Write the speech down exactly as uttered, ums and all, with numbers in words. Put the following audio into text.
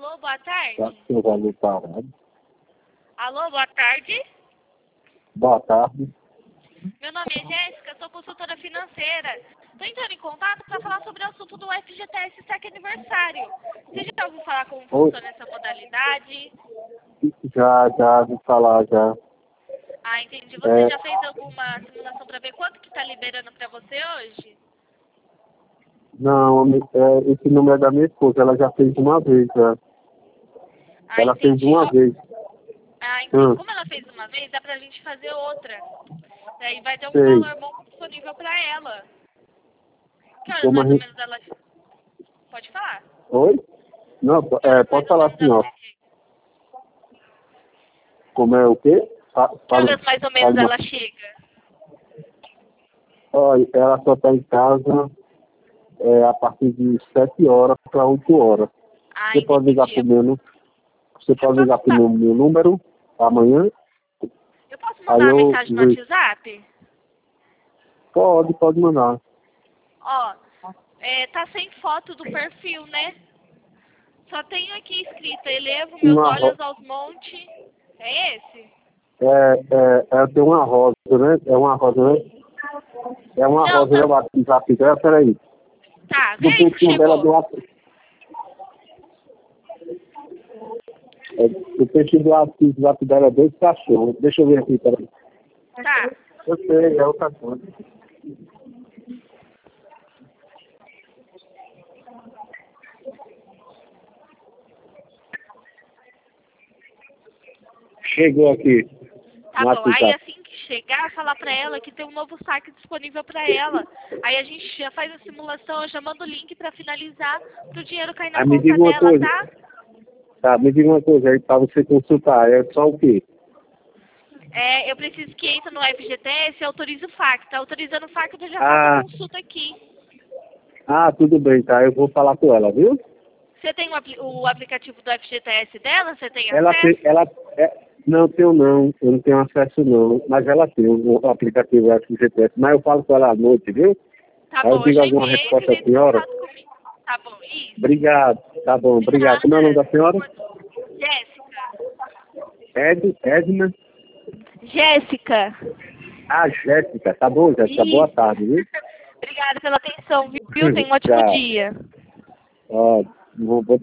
Alô, boa tarde. Tá, seu valor parado. Alô, boa tarde. Boa tarde. Meu nome é Jéssica, sou consultora financeira. Estou entrando em contato para falar sobre o assunto do F G T S S E C aniversário. Você já ouviu falar como Oi. funciona essa modalidade? Já, já, vou falar já. Ah, entendi. Você É, já fez alguma simulação para ver quanto que está liberando para você hoje? não, é, esse número é da minha esposa, ela já fez uma vez, já. Ah, Ela fez entendi. uma Ó, vez. ah, entendi. Hum, Como ela fez uma vez, dá pra gente fazer outra. Daí vai ter um sei. valor bom disponível para ela. Que horas Como a mais ou gente... menos ela... Pode falar. Oi? Não, po- Que é, horas mais pode ou falar menos assim, ela ó. chega? Como é o quê? Fa- Que Fala, horas mais ou menos fala uma... ela chega? Olha, ela só está em casa é, a partir de sete horas para oito horas. Ah, Você pode ligar entendi. para o meu, nu- você Eu pode ligar posso, para o ma- meu, meu número amanhã, eu posso aí mandar uma eu mensagem no vejo. WhatsApp? Pode, pode mandar. Ó, é, tá sem foto do perfil, né? Só tenho aqui escrito, elevo meus Uma ro... olhos aos montes. É esse? é, é, é, tem uma rosa, né? É uma rosa, né? É uma Não, rosa tá, do WhatsApp dela, peraí. tá, vê Do aí se perfil dela chegou. do WhatsApp. É, do perfil do WhatsApp dela é dois cachorros. Deixa eu ver aqui, peraí. Tá. Eu sei, é outra coisa. Chegou aqui Tá no bom, aí WhatsApp. assim que chegar, falar pra ela que tem um novo saque disponível pra ela. Aí a gente já faz a simulação, eu já mando o link pra finalizar, pro dinheiro cair na Aí me conta diga uma dela, coisa. tá? Tá, me diga uma coisa aí pra você consultar. É só o quê? É, eu preciso que entre no F G T S e autorize o F A Q. Tá autorizando o F A Q, eu já faço a Ah, consulta aqui. ah, tudo bem, tá? Eu vou falar com ela, viu? Você tem o, apli- o aplicativo do F G T S dela? Você tem Ela tem, acesso? ela, é, não tenho não, eu não tenho acesso não, mas ela tem o aplicativo F G T S, mas eu falo com ela à noite, viu? Tá Aí eu bom, eu digo já alguma enviei e resposta ele à entra em senhora. contato comigo. Tá bom, isso. Obrigado, tá bom, De obrigado. Como é o nome nada. da senhora? Jéssica. Ed, Edna? Jéssica. Ah, Jéssica, tá bom, Jéssica, boa Isso. tarde, viu? Obrigada pela atenção, viu? Tenha um ótimo Tchau. dia. Ó, vou, vou